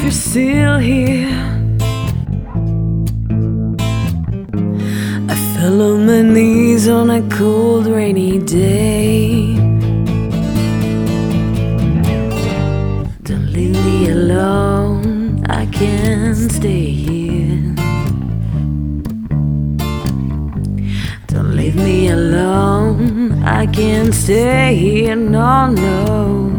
you're still here. I fell on my knees on a cold rainy day. Don't leave me alone, I can't stay here. Don't leave me alone, I can't stay here, no, no.